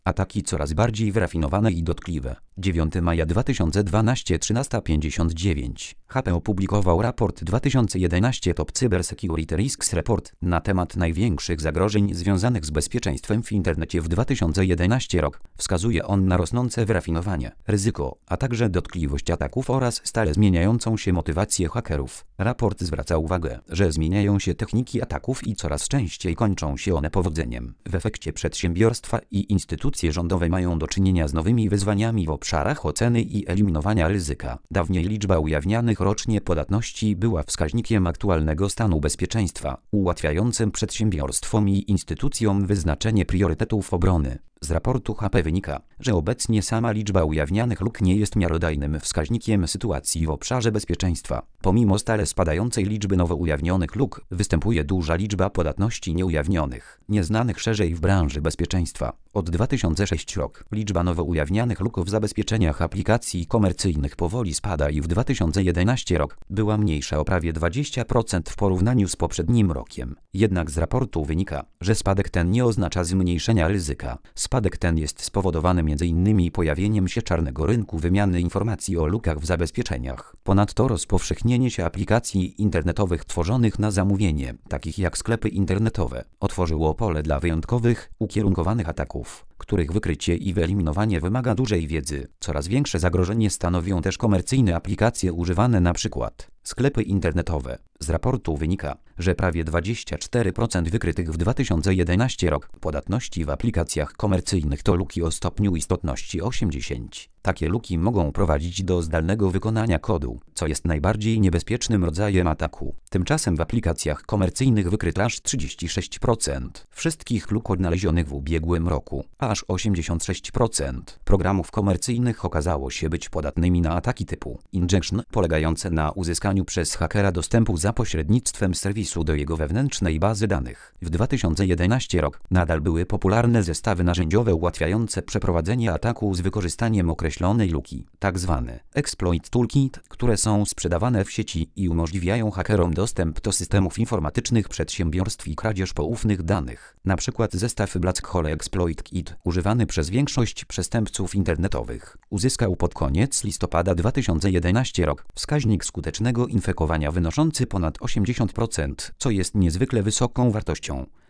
Ataki coraz bardziej wyrafinowane i dotkliwe. 9 maja 2012 13:59. HP opublikował raport 2011 Top Cyber Security Risks Report na temat największych zagrożeń związanych z bezpieczeństwem w internecie w 2011 rok. Wskazuje on na rosnące wyrafinowanie, ryzyko, a także dotkliwość ataków oraz stale zmieniającą się motywację hakerów. Raport zwraca uwagę, że zmieniają się techniki ataków i coraz częściej kończą się one powodzeniem. W efekcie przedsiębiorstwa i instytucje rządowe mają do czynienia z nowymi wyzwaniami w obszarach oceny i eliminowania ryzyka. Dawniej liczba ujawnianych rocznie podatności była wskaźnikiem aktualnego stanu bezpieczeństwa, ułatwiającym przedsiębiorstwom i instytucjom wyznaczenie priorytetów obrony. Z raportu HP wynika, że obecnie sama liczba ujawnianych luk nie jest miarodajnym wskaźnikiem sytuacji w obszarze bezpieczeństwa. Pomimo stale spadającej liczby nowo ujawnionych luk, występuje duża liczba podatności nieujawnionych, nieznanych szerzej w branży bezpieczeństwa. Od 2006 rok liczba nowo ujawnianych luk w zabezpieczeniach aplikacji komercyjnych powoli spada i w 2011 rok była mniejsza o prawie 20% w porównaniu z poprzednim rokiem. Jednak z raportu wynika, że spadek ten nie oznacza zmniejszenia ryzyka. Spadek ten jest spowodowany m.in. pojawieniem się czarnego rynku wymiany informacji o lukach w zabezpieczeniach. Ponadto rozpowszechnienie się aplikacji internetowych tworzonych na zamówienie, takich jak sklepy internetowe, otworzyło pole dla wyjątkowych, ukierunkowanych ataków, których wykrycie i wyeliminowanie wymaga dużej wiedzy. Coraz większe zagrożenie stanowią też komercyjne aplikacje używane np. sklepy internetowe. Z raportu wynika, że prawie 24% wykrytych w 2011 rok podatności w aplikacjach komercyjnych to luki o stopniu istotności 80. Takie luki mogą prowadzić do zdalnego wykonania kodu, co jest najbardziej niebezpiecznym rodzajem ataku. Tymczasem w aplikacjach komercyjnych wykryto aż 36% wszystkich luk odnalezionych w ubiegłym roku. Aż 86% programów komercyjnych okazało się być podatnymi na ataki typu injection, polegające na uzyskaniu przez hakera dostępu za pośrednictwem serwisu do jego wewnętrznej bazy danych. W 2011 rok nadal były popularne zestawy narzędziowe ułatwiające przeprowadzenie ataku z wykorzystaniem określonej luki, tzw. exploit toolkit, które są sprzedawane w sieci i umożliwiają hakerom dostęp do systemów informatycznych przedsiębiorstw i kradzież poufnych danych. Na przykład zestaw Black Hole Exploit Kit, używany przez większość przestępców internetowych, uzyskał pod koniec listopada 2011 rok wskaźnik skutecznego infekowania wynoszący ponad 80%, co jest niezwykle wysoką wartością.